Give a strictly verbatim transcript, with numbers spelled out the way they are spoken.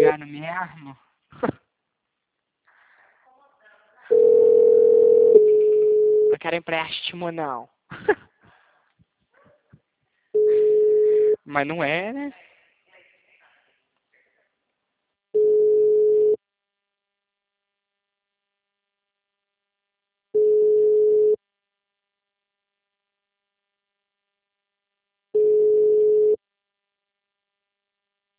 pagando mesmo? Não quero empréstimo, não. Mas não é, né?